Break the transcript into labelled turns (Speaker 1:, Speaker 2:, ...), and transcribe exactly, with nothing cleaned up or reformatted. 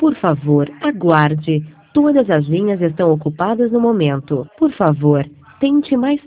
Speaker 1: Por favor, aguarde. Todas as linhas estão ocupadas no momento. Por favor, tente mais